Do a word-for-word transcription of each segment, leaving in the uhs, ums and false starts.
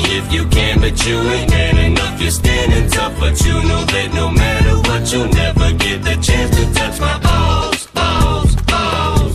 if you can, but you ain't man enough. You're standing tough, but you know that no matter what, you'll never get the chance to touch my balls, balls, balls,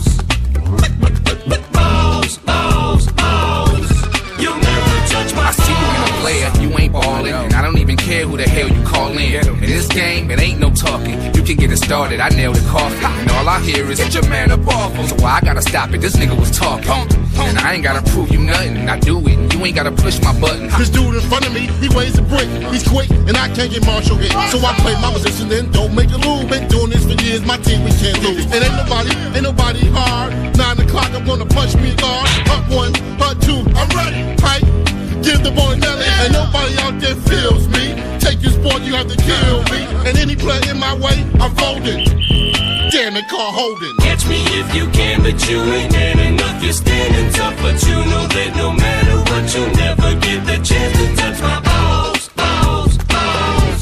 balls, balls, balls. You'll never touch my balls. I see you in a player, you ain't ballin', and I don't even care who the hell you call in. In this game, it ain't no talking. You can get it started, I nailed the coffee. And all I hear is, get your man up off. So why I gotta stop it? This nigga was talking. And I ain't gotta prove you nothing. I do it, and you ain't gotta push my button. This dude in front of me, he weighs a brick. He's quick, and I can't get Marshall hit. So I play my position, then don't make a move. Been doing this for years, my team, we can't lose. And ain't nobody, ain't nobody hard. Nine o'clock, I'm gonna punch me hard. Up one, up two, I'm ready. Tight, give the boy Nelly. And nobody out there feels me. Take your sport, you have to kill me. And any player in my way, I'm folding. Damn it, call holding. Catch me if you can, but you ain't man enough. You're standing tough, but you know that no matter what, you'll never get the chance to touch my balls, balls, balls,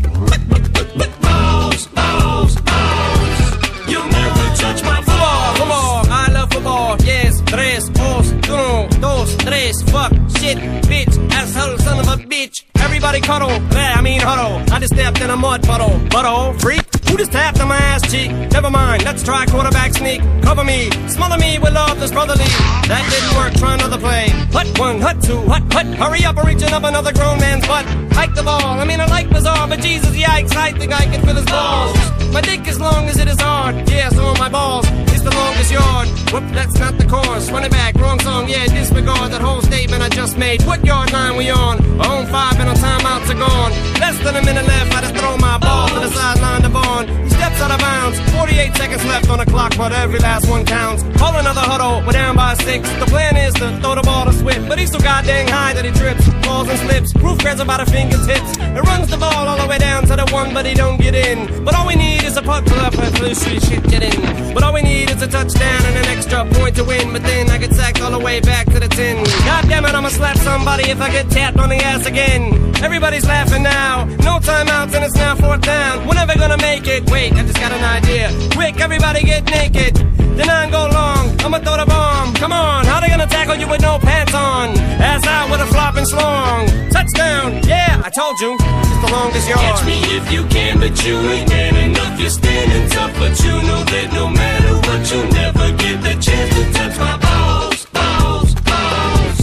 balls, balls, balls. You'll never touch my balls. Come on, I love football. Yes, tres, dos, uno, dos, tres. Fuck, shit, bitch, asshole, son of a bitch. Everybody cuddle, yeah, I mean huddle. I just stepped in a mud puddle, butthole, freak. Who just tapped on my ass cheek? Never mind, let's try quarterback sneak. Cover me, smother me with love that's brotherly. That didn't work, try another play. Hut one, hut two, hut, hut. Hurry up, I'm reaching up another grown man's butt. Hike the ball, I mean I like bizarre, but Jesus, yikes, I think I can feel his balls. My dick as long as it is hard, yeah, so are my balls. It's the longest yard. Whoop, that's not the chorus. Run it back, wrong song, yeah, disregard that whole statement I just made. What yard line we on? Our own five and our timeouts are gone. Less than a minute left, I just throw my ball to the sideline to Vaughn. He steps out of bounds, forty-eight seconds left on the clock, but every last one counts. Call another huddle, we're down by six. The plan is to throw the ball to Swift, but he's so goddamn high that he trips, falls and slips. Proof grabs about a fingertips. It runs the ball all the way down to the one, but he don't get in. But all we need is a puck pull up and blue street shit get in. But all we need is a touchdown and an extra point to win. But then I get sacked all the way back to the tin. God damn it, I'ma slap somebody if I get tapped on the ass again. Everybody's laughing now. No timeouts and it's now fourth down. We're never gonna make it. Wait, I just got an idea. Quick, everybody get naked. The nine go long. I'ma throw the bomb. Come on, how they gonna tackle you with no pants on? Ass out with a flopping slong. Touchdown, yeah, I told you. It's the longest yard. Catch me if you can, but you ain't man enough. You're standing tough, but you know that no matter what, you'll never get the chance to touch my balls, balls, balls,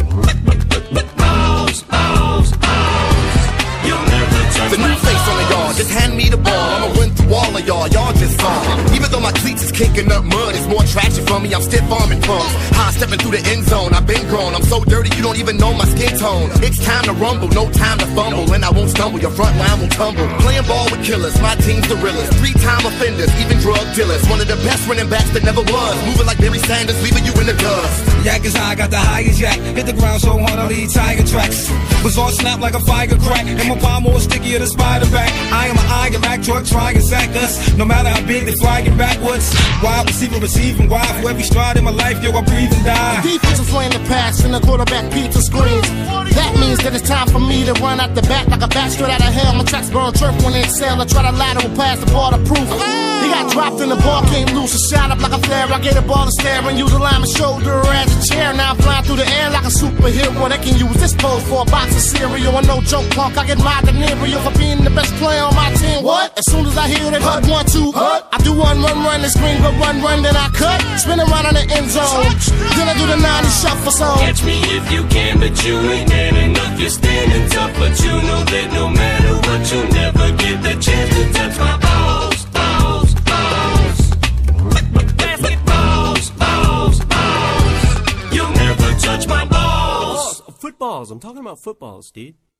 balls, balls, balls. You'll never touch the my new face on the yard, just hand me the ball. I'ma win through all of y'all, y'all just saw. Even though my cleats is kicking up mud, it's more traction for me, I'm stiff arming pumps. High stepping through the end zone, I've been grown. I'm so dirty, you don't even know my skin tone. It's time to rumble, no time to fumble. And I won't stumble, your front line will tumble. Playing ball with killers, my team's the realest. Three-time offenders, even drug dealers. One of the best running backs that never was. Moving like Barry Sanders, leaving you in the dust. Yak is high, got the highest yak. Hit the ground so hard, I'll leave tiger tracks. Was on snap like a fire crack. And my palm more stickier than spider back. I am an iron Mac truck, trying to sack us. No matter how big they flying backwards. Wide receiver, receiving wide. For every stride in my life, yo, I breathe and die. Defense is laying the pass and the quarterback pizza screens. That means that it's time for me to run out the back like a bat straight out of hell. My tracks burn turf when they excel. I try to lateral pass the ball to proof. He got dropped and the ball came loose. A shot up like a flare. I get the ball to stare and use a lineman's shoulder as a chair. Now I'm flying through the air like a superhero. They can use this pose for a box of cereal. And no joke, punk, I get my denarial for being the best player on my team. What? As soon as I hear that hut, one, two, hut, I do one, run, run, and scream, but run, run, then I cut. Spin around in the end zone. Then I do the ninety shuffle song. Catch me if you can, but you ain't man enough. You're standing tough, but you know that no matter what, you'll never get the chance to touch my balls, balls, balls, balls, balls, balls. You'll never touch my balls. Footballs, I'm talking about footballs, dude.